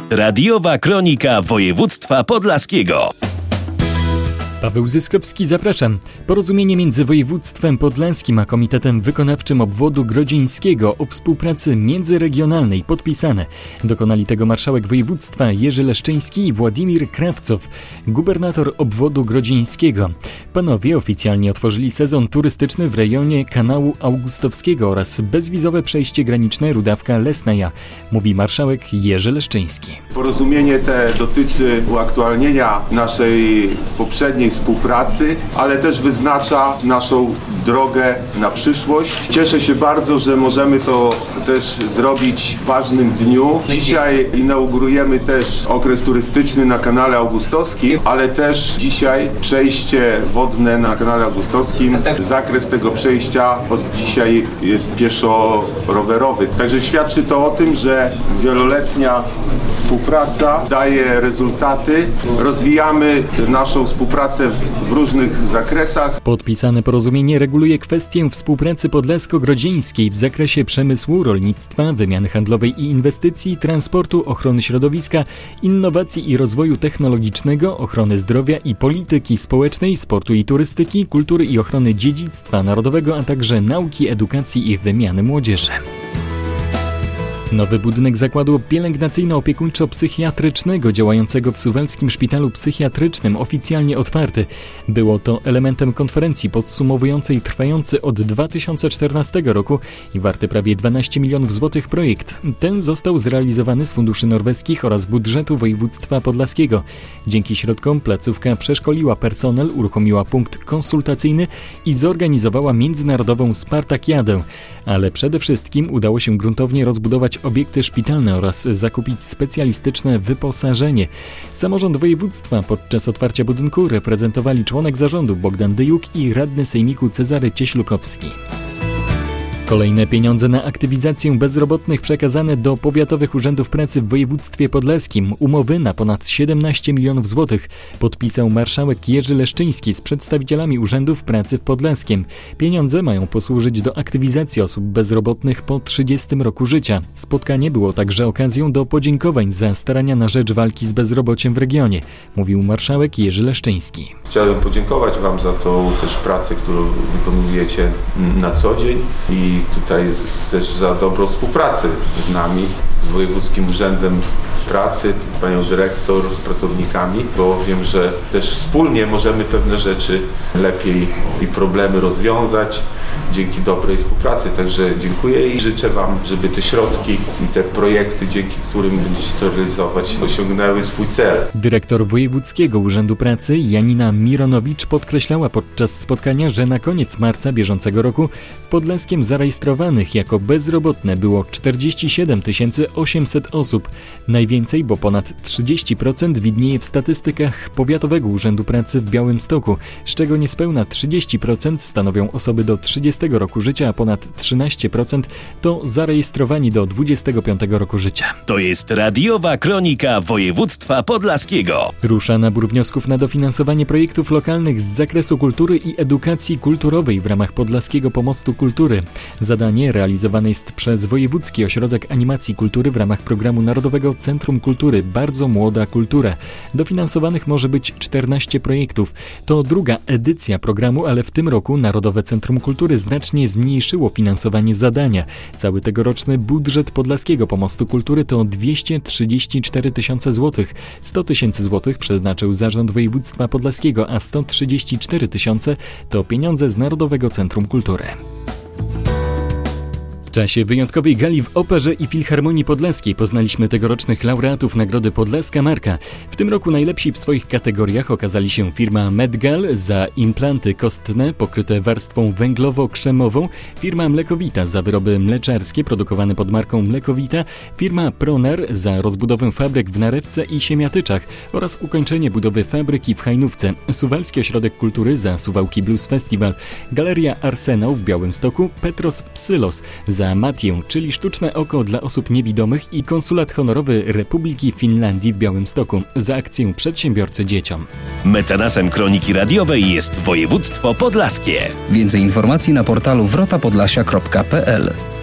Radiowa Kronika Województwa Podlaskiego. Paweł Zyskowski, zapraszam. Porozumienie między województwem podlaskim a Komitetem Wykonawczym Obwodu Grodzińskiego o współpracy międzyregionalnej podpisane. Dokonali tego marszałek województwa Jerzy Leszczyński i Władimir Krawcow, gubernator obwodu grodzińskiego. Panowie oficjalnie otworzyli sezon turystyczny w rejonie Kanału Augustowskiego oraz bezwizowe przejście graniczne Rudawka-Lesnaja, mówi marszałek Jerzy Leszczyński. Porozumienie te dotyczy uaktualnienia naszej poprzedniej współpracy, ale też wyznacza naszą drogę na przyszłość. Cieszę się bardzo, że możemy to też zrobić w ważnym dniu. Dzisiaj inaugurujemy też okres turystyczny na kanale augustowskim, ale też dzisiaj przejście wodne na kanale augustowskim. Zakres tego przejścia od dzisiaj jest pieszo-rowerowy. Także świadczy to o tym, że wieloletnia współpraca daje rezultaty. Rozwijamy naszą współpracę w różnych zakresach. Podpisane porozumienie reguluje kwestię współpracy podlasko-grodzieńskiej w zakresie przemysłu, rolnictwa, wymiany handlowej i inwestycji, transportu, ochrony środowiska, innowacji i rozwoju technologicznego, ochrony zdrowia i polityki społecznej, sportu i turystyki, kultury i ochrony dziedzictwa narodowego, a także nauki, edukacji i wymiany młodzieży. Nowy budynek zakładu pielęgnacyjno-opiekuńczo-psychiatrycznego działającego w Suwalskim Szpitalu Psychiatrycznym oficjalnie otwarty. Było to elementem konferencji podsumowującej trwający od 2014 roku i warty prawie 12 milionów złotych projekt. Ten został zrealizowany z funduszy norweskich oraz budżetu województwa podlaskiego. Dzięki środkom placówka przeszkoliła personel, uruchomiła punkt konsultacyjny i zorganizowała międzynarodową Spartakiadę. Ale przede wszystkim udało się gruntownie rozbudować obiekty szpitalne oraz zakupić specjalistyczne wyposażenie. Samorząd województwa podczas otwarcia budynku reprezentowali członek zarządu Bogdan Dyjuk i radny sejmiku Cezary Cieślukowski. Kolejne pieniądze na aktywizację bezrobotnych przekazane do powiatowych urzędów pracy w województwie podlaskim. Umowy na ponad 17 milionów złotych podpisał marszałek Jerzy Leszczyński z przedstawicielami urzędów pracy w Podlaskiem. Pieniądze mają posłużyć do aktywizacji osób bezrobotnych po 30 roku życia. Spotkanie było także okazją do podziękowań za starania na rzecz walki z bezrobociem w regionie, mówił marszałek Jerzy Leszczyński. Chciałem podziękować Wam za tą też pracę, którą wykonujecie na co dzień i tutaj też za dobrą współpracę z nami, z Wojewódzkim Urzędem Pracy, panią dyrektor, z pracownikami, bo wiem, że też wspólnie możemy pewne rzeczy lepiej i problemy rozwiązać dzięki dobrej współpracy. Także dziękuję i życzę Wam, żeby te środki i te projekty, dzięki którym będziecie to realizować, osiągnęły swój cel. Dyrektor Wojewódzkiego Urzędu Pracy Janina Mironowicz podkreślała podczas spotkania, że na koniec marca bieżącego roku w Podlaskiem zarejestrowanych jako bezrobotne było 47 800 osób. Najwięcej, bo ponad 30% widnieje w statystykach Powiatowego Urzędu Pracy w Białymstoku, z czego niespełna 30% stanowią osoby do 30 roku życia, a ponad 13% to zarejestrowani do 25 roku życia. To jest Radiowa Kronika Województwa Podlaskiego. Rusza nabór wniosków na dofinansowanie projektów lokalnych z zakresu kultury i edukacji kulturowej w ramach Podlaskiego Pomostu Kultury. Zadanie realizowane jest przez Wojewódzki Ośrodek Animacji Kultury w ramach programu Narodowego Centrum Kultury Bardzo Młoda Kultura. Dofinansowanych może być 14 projektów. To druga edycja programu, ale w tym roku Narodowe Centrum Kultury znacznie zmniejszyło finansowanie zadania. Cały tegoroczny budżet Podlaskiego Pomostu Kultury to 234 tysiące złotych. 100 tysięcy złotych przeznaczył Zarząd Województwa Podlaskiego, a 134 tysiące to pieniądze z Narodowego Centrum Kultury. W czasie wyjątkowej gali w Operze i Filharmonii Podlaskiej poznaliśmy tegorocznych laureatów Nagrody Podlaska Marka. W tym roku najlepsi w swoich kategoriach okazali się firma Medgal za implanty kostne pokryte warstwą węglowo-krzemową, firma Mlekowita za wyroby mleczarskie produkowane pod marką Mlekowita, firma Pronar za rozbudowę fabryk w Narewce i Siemiatyczach oraz ukończenie budowy fabryki w Hajnówce, Suwalski Ośrodek Kultury za Suwałki Blues Festival, Galeria Arsenał w Białymstoku, Petros Psylos za Matię, czyli sztuczne oko dla osób niewidomych i konsulat honorowy Republiki Finlandii w Białymstoku za akcję Przedsiębiorcy Dzieciom. Mecenasem Kroniki Radiowej jest Województwo Podlaskie. Więcej informacji na portalu wrotapodlasia.pl.